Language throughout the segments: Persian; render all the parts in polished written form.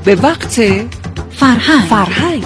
به وقت فرهنگ.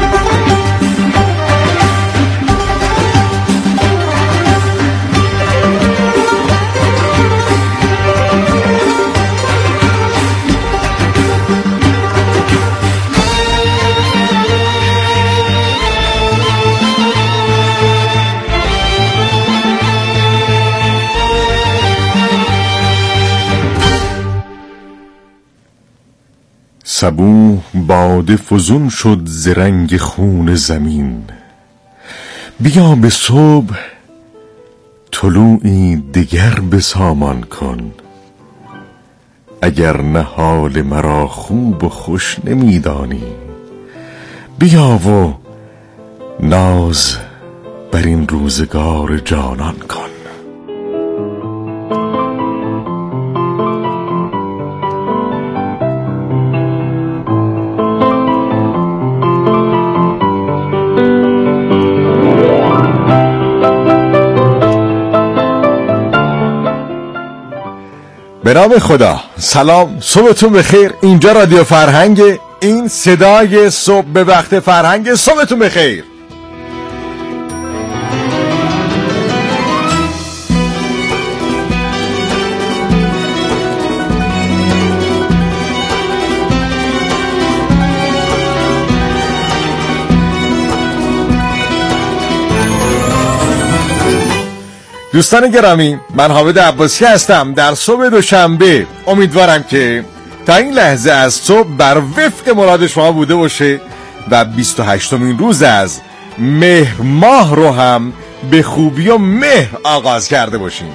صبوح باده فزون شد ز رنگ خون زمین، بیا به صبح طلوعی دگر بسامان کن. اگر نه حال مرا خوب و خوش نمیدانی، بیا و ناز بر این روزگار جانان کن. به نام خدا. سلام، صبحتون بخیر. اینجا رادیو فرهنگ، این صدای صبح به وقت فرهنگ. صبحتون بخیر. دوستان گرامی، من حامد عباسی هستم. در صبح دوشنبه امیدوارم که تا این لحظه از صبح بر وفق مراد شما بوده باشه و 28مین روز از مهر ماه رو هم به خوبی و مهر آغاز کرده باشیم.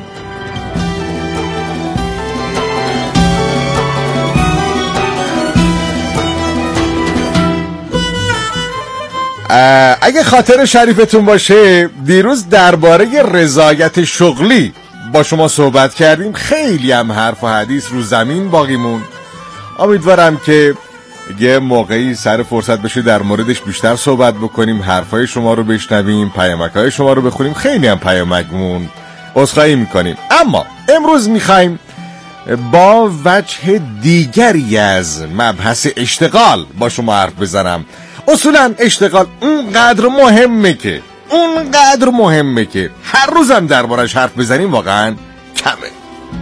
اگه خاطر شریفتون باشه، دیروز درباره رضایت شغلی با شما صحبت کردیم. خیلی هم حرف و حدیث رو زمین باقی موند. امیدوارم که یه موقعی سر فرصت بشه در موردش بیشتر صحبت بکنیم، حرفای شما رو بشنویم، پیامک‌های شما رو بخونیم. خیلی هم پیامک موند، عذرخواهی میکنیم. اما امروز میخوایم با وجه دیگری از مبحث اشتغال با شما حرف بزنم. اصولا اشتغال اونقدر مهمه که هر روزم دربارش حرف بزنیم واقعا کمه.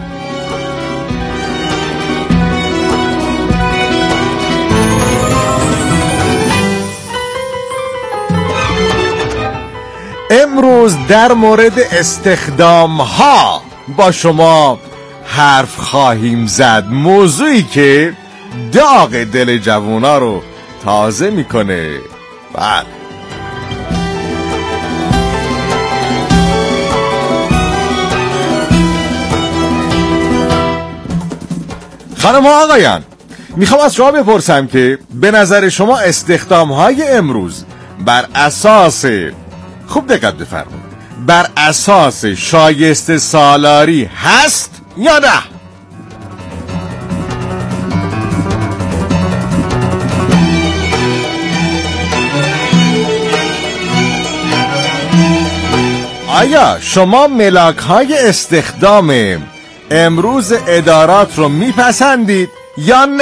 امروز در مورد استخدام ها با شما حرف خواهیم زد، موضوعی که داغ دل جوونا رو تازه میکنه. بله، خانم ها آقایان، میخوام از شما بپرسم که به نظر شما استخدام های امروز بر اساس، خوب دقت بفرمایید، بر اساس شایسته سالاری هست یا نه؟ آیا شما ملاک‌های استخدام امروز ادارات رو میپسندید یا نه؟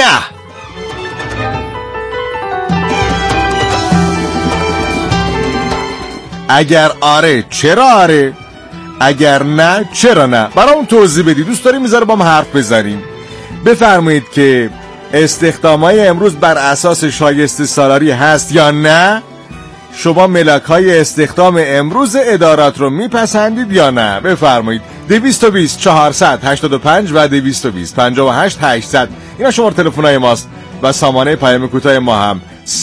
اگر آره چرا آره؟ اگر نه چرا نه؟ برام توضیح بدید. دوست داریم میذاره با هم حرف بزنیم. بفرمایید که استخدام‌های امروز بر اساس شایسته سالاری هست یا نه؟ شما ملاک‌های استخدام امروز ادارات رو میپسندید یا نه؟ بفرمایید. 220 485 و 220 58 800 اینا شماره تلفن‌های ماست و سامانه پیام کوتاه ما هم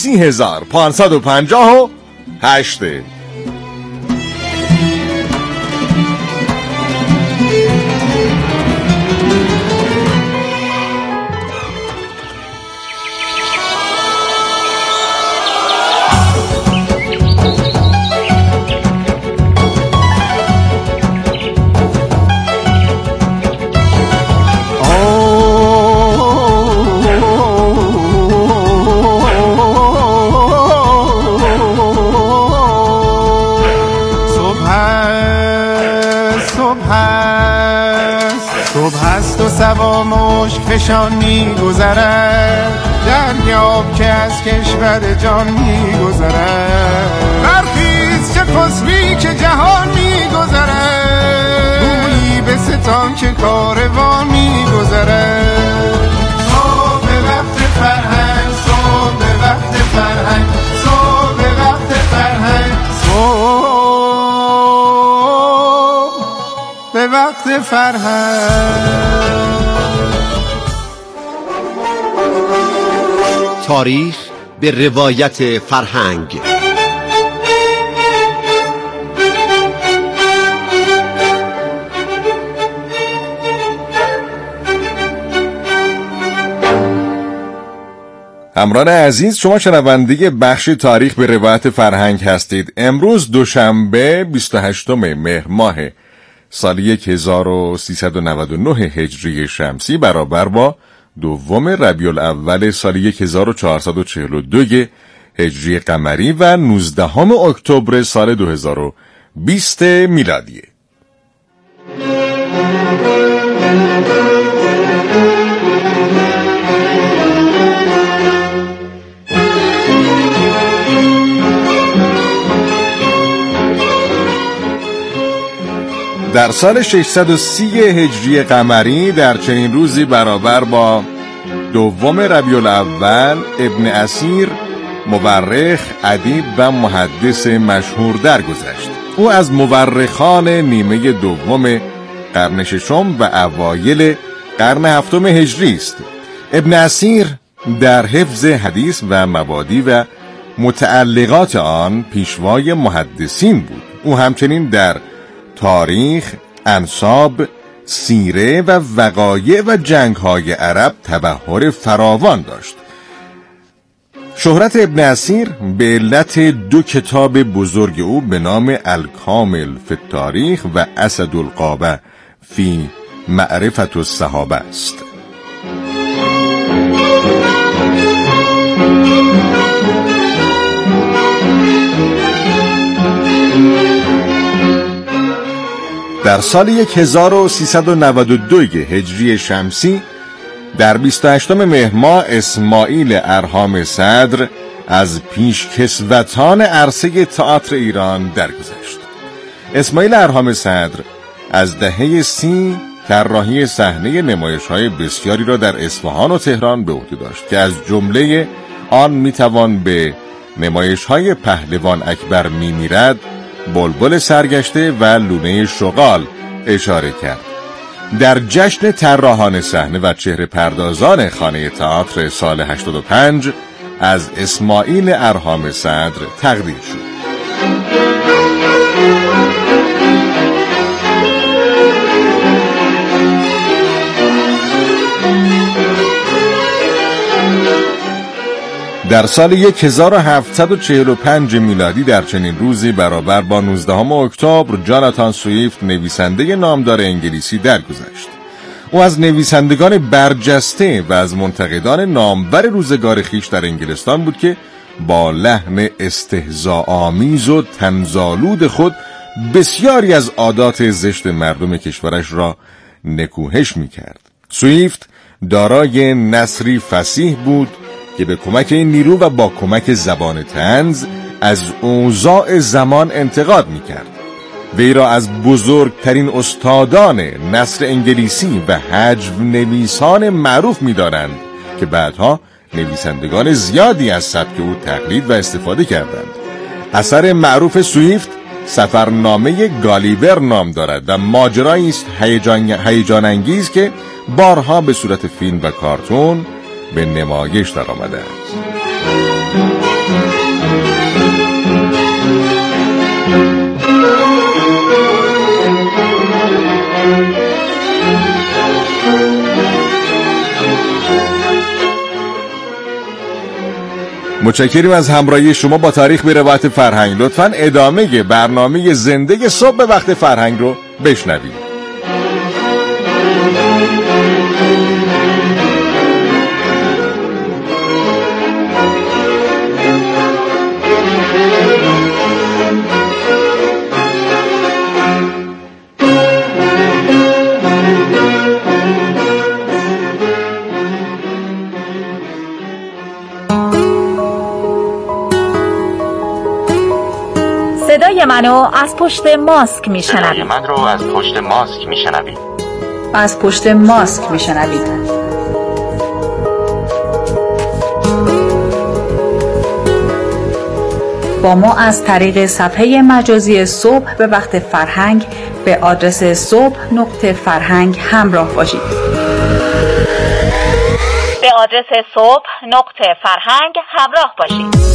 30558. صبح هست و سوا مشک فشان می گذرد، دریا آب که از کشور جان میگذرد، برخیز چه خسبی که جهان میگذرد، گویی به ستان که کاروان میگذرد. صبح وقت فرهنگ، صبح وقت فرهنگ، صبح وقت فرهنگ، صبح وقت فرهنگ. تاریخ به روایت فرهنگ. همراهان عزیز، شما شنونده بخش تاریخ به روایت فرهنگ هستید. امروز دوشنبه 28 مهر ماه سال 1399 هجری شمسی برابر با 2 ربیع الاول سال 1442 هجری قمری و 19 اکتبر سال 2020 میلادی. در سال 630 هجری قمری در چنین روزی برابر با 2 ربیع الاول ابن اثیر مورخ، ادیب و محدث مشهور درگذشت. او از مورخان نیمه دوم قرن ششم و اوایل قرن هفتم هجری است. ابن اثیر در حفظ حدیث و مبادی و متعلقات آن پیشوای محدثین بود. او همچنین در تاریخ، انساب، سیره و وقایع و جنگ‌های عرب تبحر فراوان داشت. شهرت ابن اثیر به علت 2 کتاب بزرگ او به نام الکامل فی التاریخ و اسد الغابه فی معرفت الصحابه است. در سال 1392 هجری شمسی در 28 مهر ماه اسماعیل ارهام صدر از پیشکسوتان عرصه تئاتر ایران درگذشت. اسماعیل ارهام صدر از دهه 30 طراحی صحنه نمایش‌های بسیاری را در اصفهان و تهران به عهده داشت که از جمله آن میتوان به نمایش‌های پهلوان اکبر میمیرد، بلبل سرگشته و لونه شغال اشاره کرد. در جشن طراحان صحنه و چهره پردازان خانه تئاتر سال 85 از اسماعیل ارهام صدر تقدیر شد. در سال 1745 میلادی در چنین روزی برابر با 19 اکتبر جاناتان سویفت نویسنده نامدار انگلیسی درگذشت. او از نویسندگان برجسته و از منتقدان نامور روزگار خیش در انگلستان بود که با لحن استهزاآمیز و طنزآلود خود بسیاری از عادات زشت مردم کشورش را نکوهش می‌کرد. سویفت دارای نثری فصیح بود که به کمک نیرو و با کمک زبان طنز از اوضاع زمان انتقاد می‌کرد. وی را از بزرگترین استادان نثر انگلیسی و هجو نویسان معروف می‌دانند که بعدها نویسندگان زیادی از سبک او تقلید و استفاده کردند. اثر معروف سویفت سفرنامه گالیور نام دارد و ماجرایی است هیجان انگیز که بارها به صورت فیلم و کارتون به نمایش در آمده است. متشکریم از همراهی شما با تاریخ به روایت فرهنگ. لطفاً ادامه برنامه زنده صبح به وقت فرهنگ رو بشنوید. صدای منو از پشت ماسک میشنوید. صدای من رو از پشت ماسک میشنوید. از پشت ماسک میشنوید. با ما از طریق صفحه مجازی صبح به وقت فرهنگ به آدرس صبح.فرهنگ همراه باشید. به آدرس صبح.فرهنگ همراه باشید.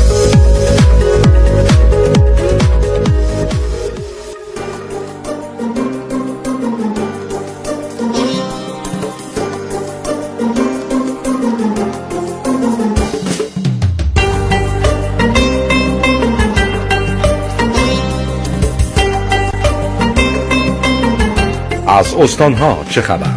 از استان‌ها چه خبر؟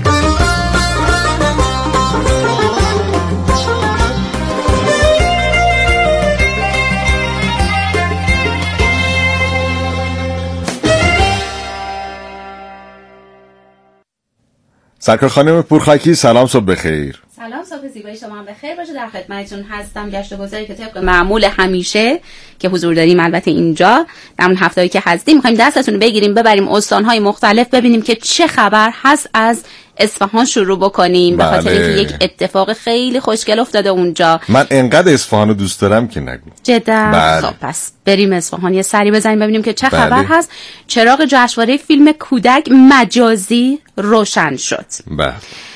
سرکار خانم پورخاکی، سلام، صبح بخیر. سلام، صبح زیبای شما هم بخیر باشه. در خدمتتون هستم. گشت و گذاری که طبق معمول همیشه که حضور داریم، البته اینجا در اون هفته‌ای که هستیم می‌خوایم دستتون رو بگیریم ببریم استان‌های مختلف ببینیم که چه خبر هست. از اصفهان شروع بکنیم به خاطر اینکه یک اتفاق خیلی خوشگل افتاده اونجا. من انقدر اصفهان رو دوست دارم که نگو. جدا. خب پس بریم اصفهان یه سری بزنیم ببینیم که چه خبر هست. چراغ جشنواره فیلم کودک مجازی روشن شد. بله.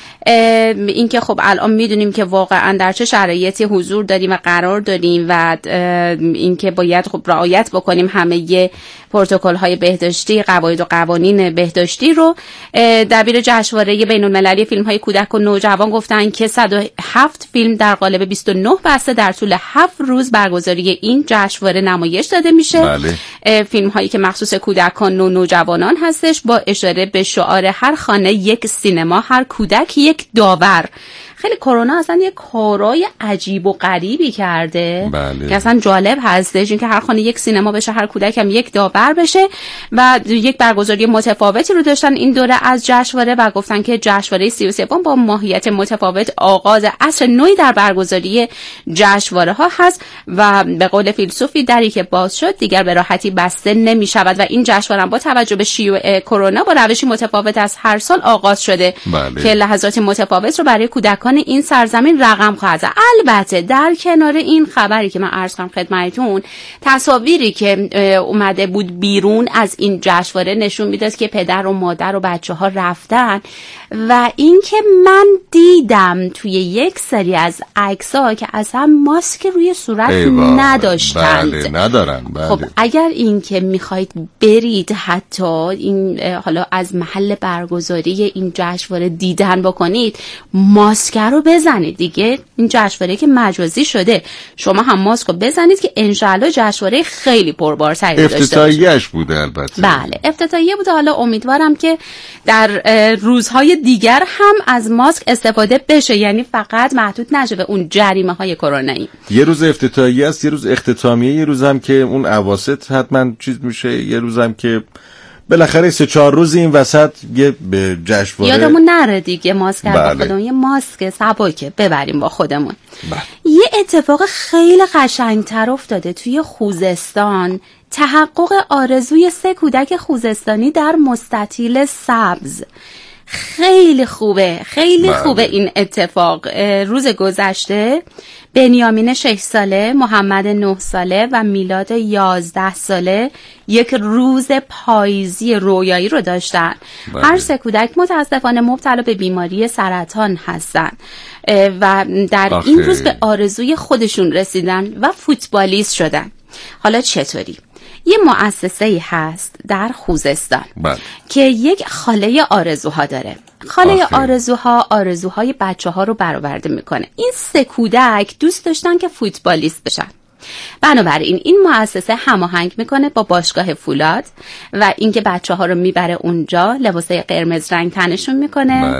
این که خب الان میدونیم که واقعا در چه شرایطی حضور داریم و قرار داریم و این که باید خب رعایت بکنیم همه پروتکل‌های بهداشتی، قواعد و قوانین بهداشتی رو. دبیر جشنواره بین‌المللی فیلم‌های کودک و نوجوان گفتن که 107 فیلم در قالب 29 بسته در طول 7 روز برگزاری این جشنواره نمایش داده میشه. بله. فیلم‌هایی که مخصوص کودکان و نوجوانان هستش با اشاره به شعار هر خانه یک سینما، هر کودک یک داور. خیلی کرونا اصلا یه کارای عجیب و غریبی کرده. بله. که اصلا جالب هستش این که هر خانه یک سینما بشه، هر کودک هم یک داور بشه و یک برگزاری متفاوتی رو داشتن این دوره از جشنواره و گفتن که جشنواره 33 با ماهیت متفاوت آغاز عصر نوی در برگزاری جشنواره ها هست و به قول فیلسوفی دری که باز شد دیگر به راحتی بسته نمی شود و این جشنواره با توجه به شیوع کرونا با روشی متفاوت از هر سال آغاز شده. بله. که لحظات متفاوت رو برای کودکان این سرزمین رقم خواهد زد. البته در کنار این خبری که من عرض کنم خدمتتون، تصاویری که اومده بود بیرون از این جشنواره نشون میداد که پدر و مادر و بچه‌ها رفتن و اینکه من دیدم توی یک سری از عکس‌ها که اصلا ماسک روی صورت نداشتند. بله، ندارن. بله. خب اگر این که میخواید برید حتی این حالا از محل برگزاری این جشنواره دیدن بکنید، ماسک رو بزنید دیگه. این جشنواره که مجازی شده شما هم ماسک رو بزنید که انشالله جشنواره خیلی پربارتری داشته باشه. افتتاحیه‌اش بوده البته. بله، افتتاحیه بوده. حالا امیدوارم که در روزهای دیگر هم از ماسک استفاده بشه، یعنی فقط محدود نشه به اون جریمه های کرونایی. یه روز افتتاحیه است، یه روز اختتامیه، یه روز هم که اون اواسط حتما چیز میشه، یه روز هم که بالاخره 3-4 روز این وسط یه به جشنواره یادمون نره دیگه ماسک بله. با خودمون یه ماسک سبکه ببریم با خودمون. بله. یه اتفاق خیلی قشنگتر افتاده توی خوزستان. تحقق آرزوی 3 کودک خوزستانی در مستطیل سبز. خیلی خوبه، خیلی بله. خوبه این اتفاق. روز گذشته بنیامین 6 ساله، محمد 9 ساله و میلاد 11 ساله یک روز پاییزی رویایی رو داشتن. بله. هر 3 کودک متاسفانه مبتلا به بیماری سرطان هستن و در این روز به آرزوی خودشون رسیدن و فوتبالیست شدن. حالا چطوری؟ یه مؤسسه‌ای هست در خوزستان که یک خاله آرزوها داره. خاله آرزوها آرزوهای بچه‌ها رو برآورده میکنه. این 3 کودک دوست داشتن که فوتبالیست بشن. بنابراین این مؤسسه هماهنگ میکنه با باشگاه فولاد و اینکه بچه‌ها رو میبره اونجا، لباسای قرمز رنگ تنشون میکنه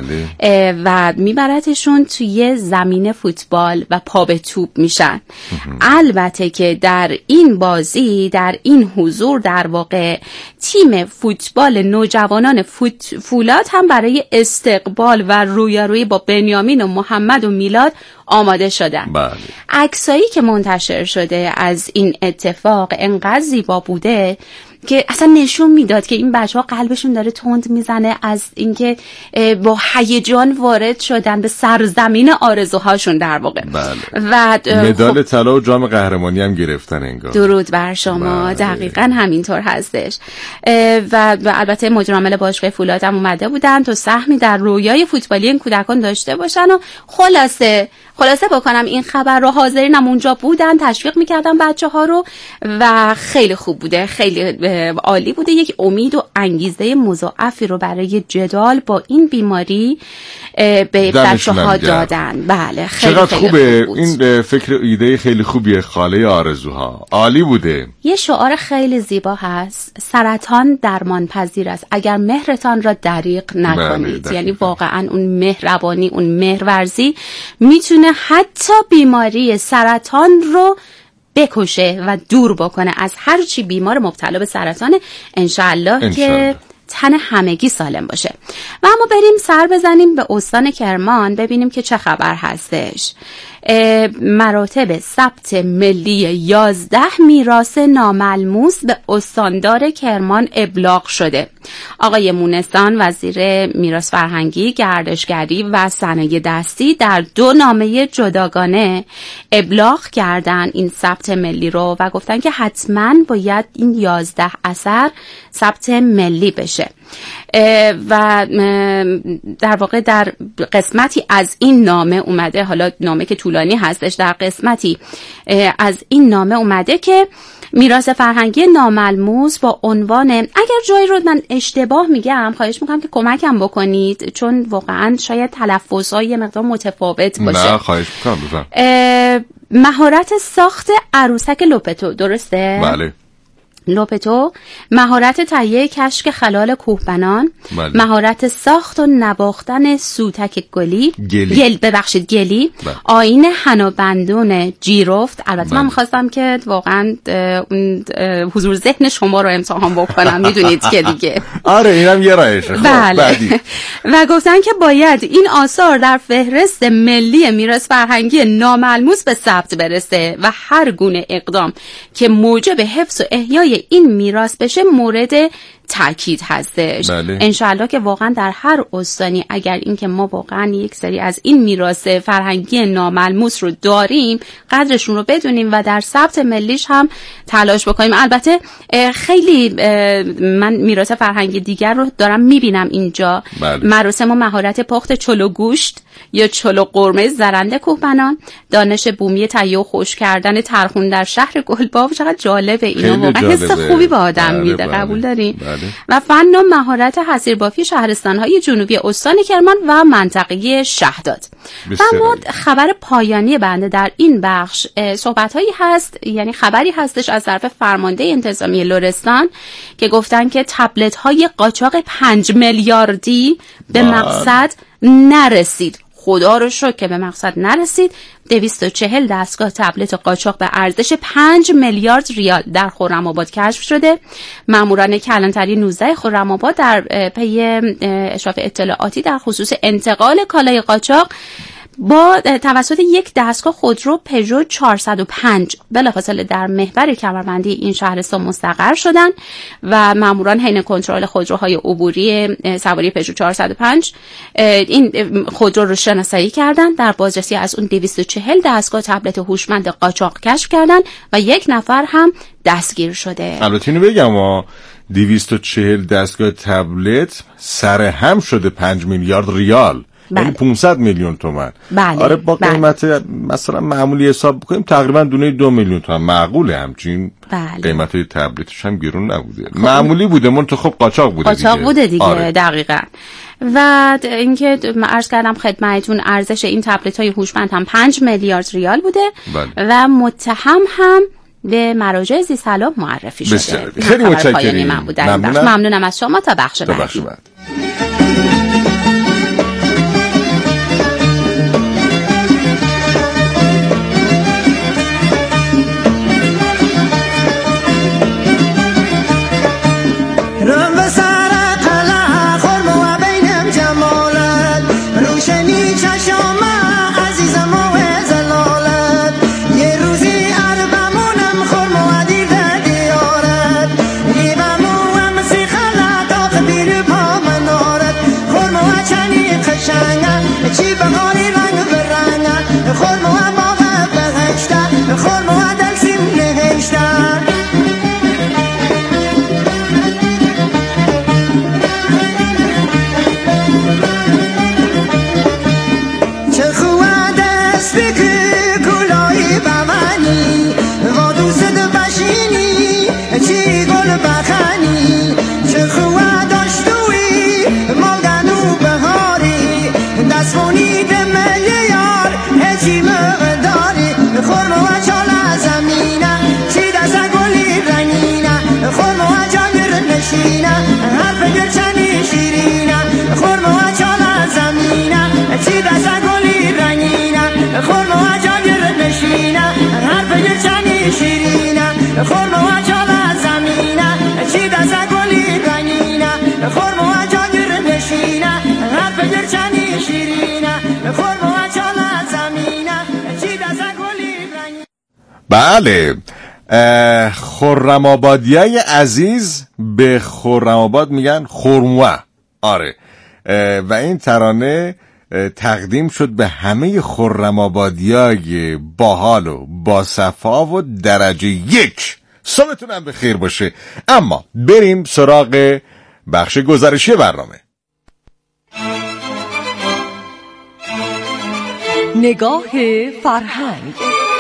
و میبرتشون توی زمین فوتبال و پا به توپ میشن. البته که در این بازی، در این حضور در واقع تیم فوتبال نوجوانان فولاد هم برای استقبال و رویارویی با بنیامین و محمد و میلاد آماده شدن. بله. عکسایی که منتشر شده از این اتفاق انقدر زیبا بوده که اصلا نشون میداد که این بچه‌ها قلبشون داره تند میزنه از اینکه با هیجان وارد شدن به سرزمین آرزوهاشون در واقع. بله. و مدال طلا و جام قهرمانی هم گرفتن انگار. درود بر شما. بله. دقیقاً همینطور هستش. و البته مدیر عامل باشگاه فولاد هم اومده بودن تا سهمی در رویای فوتبالی این کودکان داشته باشن و خلاصه بکنم این خبر رو حاضرینم اونجا بودن، تشویق میکردن بچه‌ها رو و خیلی خوب بوده، خیلی عالی بوده. یک امید و انگیزه مضاعفی رو برای جدال با این بیماری به بچه‌ها دادن. بله خیلی چقدر خیلی خوبه خوب این فکر ایده خیلی خوبیه. خاله آرزوها عالی بوده. یه شعار خیلی زیبا هست: سرطان درمان پذیر است اگر مهرتان را دریغ نکنید. یعنی واقعا اون مهربانی، اون مهرورزی میتونه حتی بیماری سرطان رو بکشه و دور بکنه از هر چی بیمار مبتلا به سرطان. انشالله که تن همگی سالم باشه. و اما بریم سر بزنیم به استان کرمان ببینیم که چه خبر هستش. مراتب ثبت ملی 11 میراث ناملموس به استاندار کرمان ابلاغ شده. آقای مونسان وزیر میراث فرهنگی، گردشگری و صنایع دستی در 2 نامه جداگانه ابلاغ کردن این ثبت ملی رو و گفتن که حتما باید این 11 اثر ثبت ملی بشه. و در واقع در قسمتی از این نامه اومده، حالا نامه که طولانی هستش، در قسمتی از این نامه اومده که میراث فرهنگی ناملموس با عنوان، اگر جایی رو من اشتباه میگم خواهش میکنم که کمکم بکنید چون واقعا شاید تلفظهای یه مقدار متفاوت باشه. نه خواهش میکنم بفهم. مهارت ساخت عروسک لوپتو، درسته؟ بله. لوپتو، مهارت تهیه کشک خلال کوهبنان، بله. مهارت ساخت و نواختن سوتک گلی. بله. آیین حنابندون جیرفت. البته بله. من می‌خواستم که واقعا حضور ذهن شما رو امتحان بکنم، میدونید که دیگه. آره اینم یه راهشه. بله. و گفتن که باید این آثار در فهرست ملی میراث فرهنگی ناملموس به ثبت برسه و هر گونه اقدام که موجب حفظ و احیای این میراث بشه مورد تاکید هستش. بله. انشالله که واقعا در هر استانی اگر این که ما واقعا یک سری از این میراث فرهنگی ناملموس رو داریم قدرشون رو بدونیم و در ثبت ملیش هم تلاش بکنیم. البته خیلی من میراث فرهنگی دیگر رو دارم میبینم اینجا. بله. مراسم و مهارت پخت چلو گوشت یا چلو قرمه زرنده کوهبنان، دانش بومی تهیه و خشک کردن ترخون در شهر گلباف. چقدر جالبه اینا، واقعا حس خوبی به آدم میده. قبول دارین؟ و فن و مهارت حصیربافی شهرستان‌های جنوبی استان کرمان و منطقه شهداد. اما خبر پایانی بنده در این بخش صحبت‌هایی هست، یعنی خبری هستش از طرف فرمانده انتظامی لرستان که گفتن که تبلت‌های قاچاق 5 میلیاردی به مقصد نرسید. خدا رو شکر که به مقصد نرسید. 240 دستگاه تبلت قاچاق به ارزش 5 میلیارد ریال در خرم‌آباد کشف شده. ماموران کلانتری 19 خرم‌آباد در پی اشراف اطلاعاتی در خصوص انتقال کالای قاچاق با توسط یک دستگاه خودرو پژو 405 بلافاصله در محور کمربندی این شهرستان مستقر شدند و ماموران حین کنترل خودروهای عبوری سواری پژو 405 این خودرو رو شناسایی کردند. در بازرسی از اون 240 دستگاه تبلت هوشمند قاچاق کشف کردند و یک نفر هم دستگیر شده. البته اینو بگم 240 دستگاه تبلت سر هم شده 5 میلیارد ریال. یعنی 500 میلیون تومان. بله. آره با قیمت مثلا معمولی حساب بکنیم تقریبا دونه 2 میلیون تومان معقوله. همچین بله. قیمت های تبلتش هم گرون نبوده. معمولی بوده منتها خب قاچاق بوده دیگه. آره. دقیقاً. و اینکه عرض کردم خدمتتون ارزش این تبلت های هوشمند هم 5 میلیارد ریال بوده. بله. و متهم هم به مراجع ذی‌صلاح معرفی شده. خیلی متشکرم. ممنونم از شما. تا بخش بعدی. شیرینه خورم و جال زمینه چی دست گلی رنگینه خورم و جال نشینه حرف گرچنی شیرینه خورم و جال زمینه چی دست گلی رنگینه. بله، خرم آبادیای عزیز به خرم آباد میگن خرموه. آره، و این ترانه تقدیم شد به همه خرم آبادیای باحال و با صفا و درجه 1. صبحتون هم بخیر باشه. اما بریم سراغ بخش گزارشی برنامه. نگاه فرهنگ.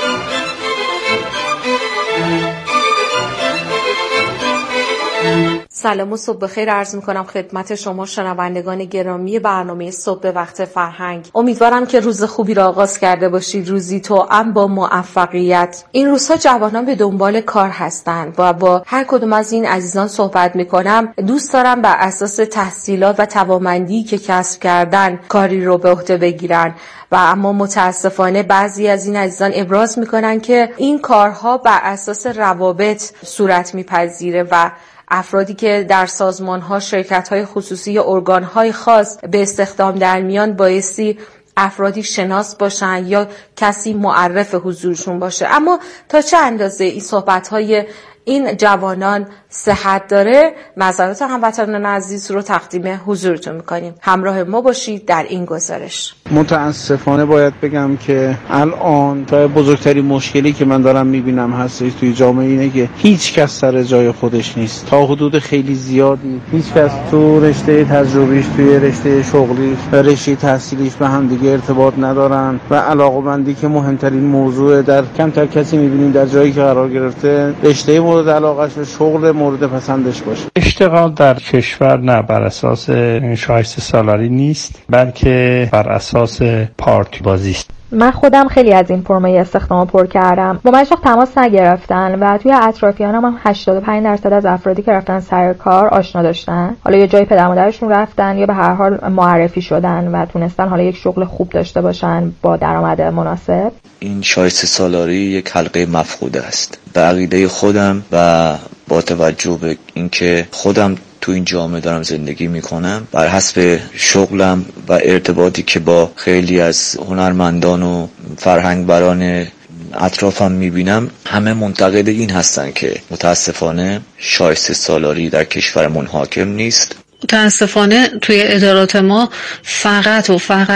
سلام و صبح بخیر عرض می‌کنم خدمت شما شنوندگان گرامی برنامه صبح به وقت فرهنگ. امیدوارم که روز خوبی را آغاز کرده باشید، روزی توأم با موفقیت. این روزها جوانان به دنبال کار هستند و با هر کدوم از این عزیزان صحبت می‌کنم دوست دارم بر اساس تحصیلات و توانمندی که کسب کردن کاری رو به عهده بگیرن و اما متاسفانه بعضی از این عزیزان ابراز می‌کنن که این کارها بر اساس روابط صورت می‌پذیره و افرادی که در سازمان‌ها، شرکت‌های خصوصی یا ارگان‌های خاص به استخدام در میان بایستی افرادی شناس باشن یا کسی معرف حضورشون باشه. اما تا چه اندازه این صحبت‌های این جوانان صحت داره، نظرات هموطنان عزیز رو تقدیم حضورتون میکنیم. همراه ما باشید در این گزارش. متاسفانه باید بگم که الان شاید بزرگترین مشکلی که من دارم میبینم هستش توی جامعه اینه که هیچ کس سر جای خودش نیست. تا حدود خیلی زیادی هیچ کس تو رشته تجربیش، توی رشته شغلیش و رشته تحصیلیش به هم دیگه ارتباط ندارن و علاقه‌مندی که مهمترین موضوع در کمتر کسی میبینیم در جایی که قرار گرفته رشته مورد علاقه‌اش و شغل مورد پسندش باشه. اشتغال در کشور نه بر اساس شایسته سالاری نیست، بلکه بر اساس پارتی بازی است. من خودم خیلی از این فرمای استخدام پر کردم. با من هیچ وقت تماس نگرفتن و توی اطرافیانم هم 85% از افرادی که رفتن سر کار آشنا داشتن. حالا یا جای پدر مادرشون رفتن یا به هر حال معرفی شدن و تونستن حالا یک شغل خوب داشته باشن با درآمد مناسب. این شایسته سالاری یک حلقه مفقوده است. به عقیده خودم و با توجه به اینکه خودم تو این جامعه دارم زندگی میکنم، بر حسب شغلم و ارتباطی که با خیلی از هنرمندان و فرهنگبران اطرافم میبینم، همه منتقد این هستن که متاسفانه شایسته سالاری در کشورمون حاکم نیست. متاسفانه توی ادارات ما فقط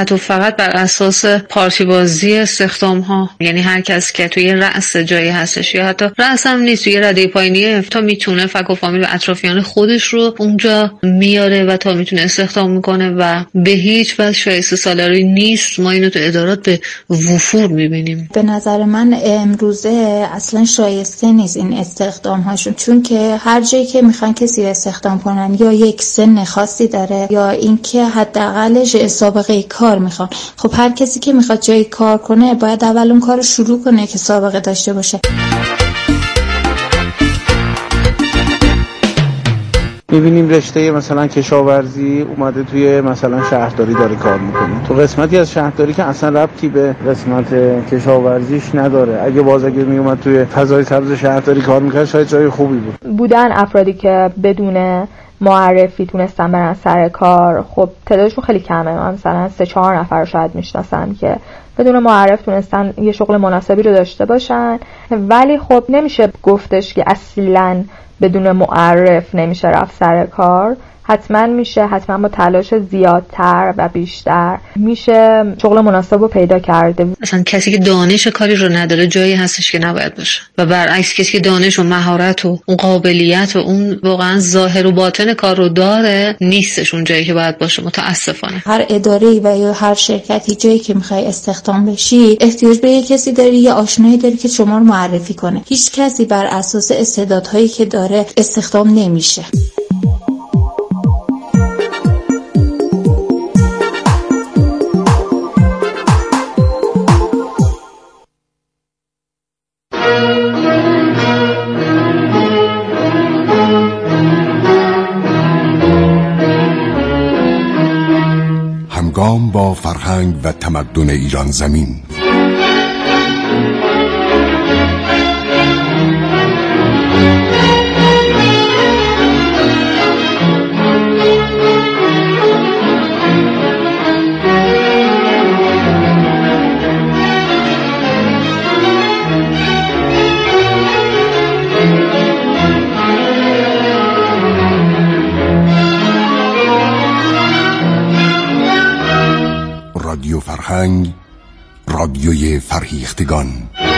بر اساس پارتی بازی استخدام ها، یعنی هر کس که توی رأس جایی هستش یا حتی رأس هم نیست، توی رده پایینی تا میتونه فک و فامیل و اطرافیان خودش رو اونجا میاره و تا میتونه استخدام میکنه و به هیچ وجه شایسته سالاری نیست. ما اینو تو ادارات به وفور میبینیم. به نظر من امروزه اصلا شایسته نیست این استخدام هاشون، چون که هر جایی که میخوان کسی رو استخدام کنن یا یک سن خاصی داره یا اینکه حداقلش سابقه کار میخوان. خب هر کسی که میخواد جایی کار کنه باید اول اون کارو شروع کنه که سابقه داشته باشه. میبینیم رشته مثلا کشاورزی اومده توی مثلا شهرداری داره کار میکنه، تو قسمتی از شهرداری که اصلا ربطی به قسمت کشاورزیش نداره. اگه میومد توی فضای سبز شهرداری کار میکرد شاید جای خوبی بودن افرادی که بدون معرفی تونستن برن سر کار. خب تعدادشون خیلی کمه، من مثلا 3-4 نفر شاید میشناسم که بدون معرف تونستن یه شغل مناسبی رو داشته باشن، ولی خب نمیشه گفتش که اصلاً بدون معرف نمیشه رفت سر کار. حتما میشه، حتما با تلاش زیادتر و بیشتر میشه شغل مناسب رو پیدا کرده. اصلا کسی که دانش کاری رو نداره جایی هستش که نباید باشه و برعکس کسی که دانش و مهارت و اون قابلیت و اون واقعا ظاهر و باطن کار رو داره نیستش اون جایی که باید باشه. متاسفانه هر اداره‌ای و یا هر شرکتی جایی که میخوای استخدام بشی احتیاج به یک کسی داری، یه آشنایی داری که شما رو معرفی کنه. هیچ کسی بر اساس استعدادهایی که داره استخدام نمیشه. همگام با فرهنگ و تمدن ایران زمین. فرهنگ، رادیوی فرهیختگان.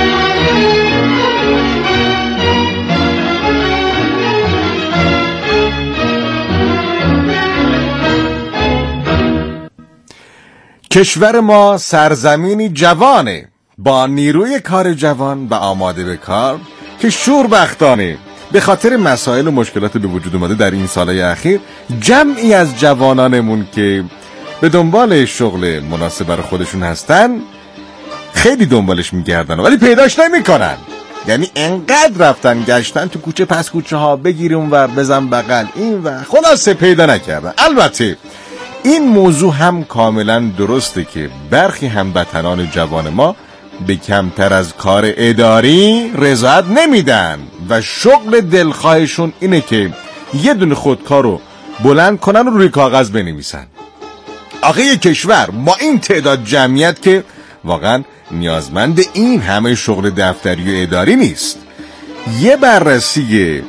کشور ما سرزمینی جوانه با نیروی کار جوان و آماده به کار که شوربختانه به خاطر مسائل و مشکلات به وجود اومده در این سالهای اخیر جمعی از جوانانمون که به دنبال شغل مناسب برای خودشون هستن خیلی دنبالش میگردن ولی پیداش نمیکنن. یعنی انقدر رفتن گشتن تو کوچه پس کوچه ها، بگیر اونور بزن بغل این و خلاصه پیدا نکردن. البته این موضوع هم کاملا درسته که برخی هموطنان جوان ما به کمتر از کار اداری رضایت نمیدن و شغل دلخواهشون اینه که یه دونه خودکار رو بلند کنن و روی کاغذ بنویسن. آخه یه کشور با این تعداد جمعیت که واقعا نیازمند این همه شغل دفتری و اداری نیست. یه بررسی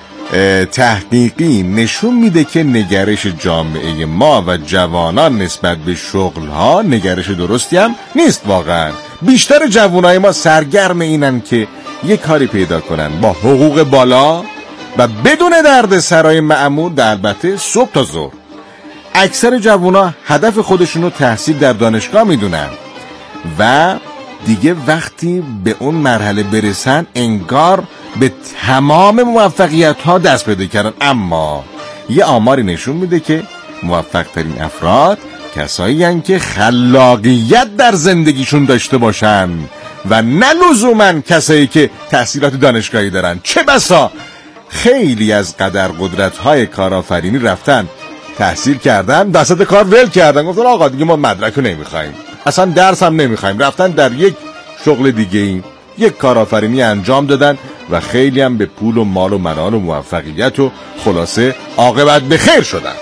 تحقیقی نشون میده که نگرش جامعه ما و جوانان نسبت به شغلها نگرش درستی هم نیست. واقعا بیشتر جوانای ما سرگرم اینن که یه کاری پیدا کنن با حقوق بالا و بدون درد سرای معمول، در البته صبح تا ظهر. اکثر جوانا هدف خودشون رو تحصیل در دانشگاه میدونن و دیگه وقتی به اون مرحله برسن انگار به تمام موفقیت ها دست پیدا کردن. اما یه آماری نشون میده که موفق ترین افراد کسایی هستند که خلاقیت در زندگیشون داشته باشن و نه لزوماً کسایی که تحصیلات دانشگاهی دارن. چه بسا خیلی از قدر قدرت های کارآفرینی رفتن تحصیل کردن، وسط کار ول کردن، گفتن آقا دیگه ما مدرک رو نمیخوایم، اصلا درس هم نمیخوایم، رفتن در یک شغل دیگه یک کارآفرینی انجام دادن و خیلی هم به پول و مال و منال و موفقیت و خلاصه عاقبت به خیر شدن.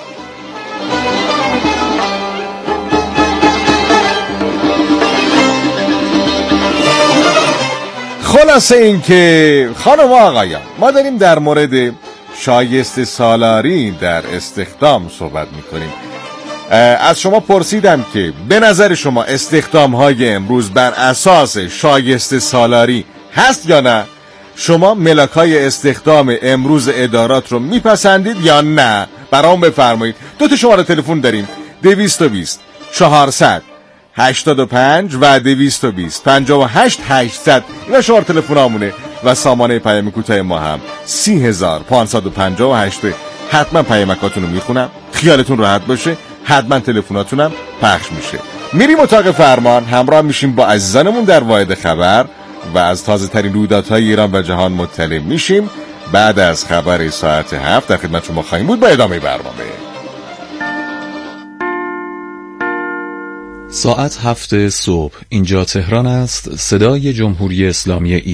خلاصه این که خانم و آقایان، ما داریم در مورد شایسته سالاری در استخدام صحبت میکنیم. از شما پرسیدم که به نظر شما استخدام های امروز بر اساس شایسته سالاری هست یا نه؟ شما ملاک های استخدام امروز ادارات رو میپسندید یا نه؟ برام بفرمایید. 2 شماره تلفن داریم، 220 400 85 و 220 58 800. اینا شماره تلفن همونه و سامانه پیام کوتاه ما هم 30558. حتما پیامکاتون رو میخونم، خیالتون راحت باشه، حتما تلفناتونم پخش میشه. میریم اتاق فرمان، همراه میشیم با عزیزانمون در واحد خبر و از تازه ترین رویدادهای ایران و جهان مطلع میشیم. بعد از خبر ساعت 7 در خدمت شما خواهیم بود با ادامه برنامه. ساعت 7 صبح اینجا تهران است. صدای جمهوری اسلامی